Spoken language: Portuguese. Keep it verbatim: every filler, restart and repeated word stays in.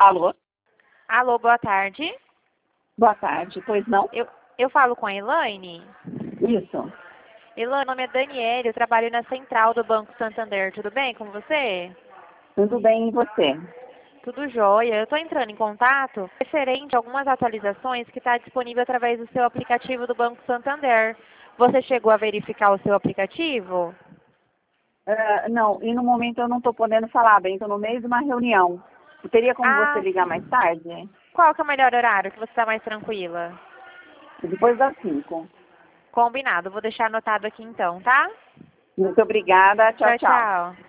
Alô? Alô, boa tarde. Boa tarde, pois não? Eu, eu falo com a Elaine? Isso. Elaine, meu nome é Daniele, eu trabalho na central do Banco Santander. Tudo bem com você? Tudo bem, e você? Tudo jóia. Eu estou entrando em contato referente a algumas atualizações que está disponível através do seu aplicativo do Banco Santander. Você chegou a verificar o seu aplicativo? Uh, não, e no momento eu não estou podendo falar bem, estou no meio de uma reunião. Teria como você Ah, ligar mais tarde? qual que é o melhor horário que você está mais tranquila? Depois das cinco. Combinado, vou deixar anotado aqui então, tá? Muito obrigada, tchau, Tchau, tchau. tchau.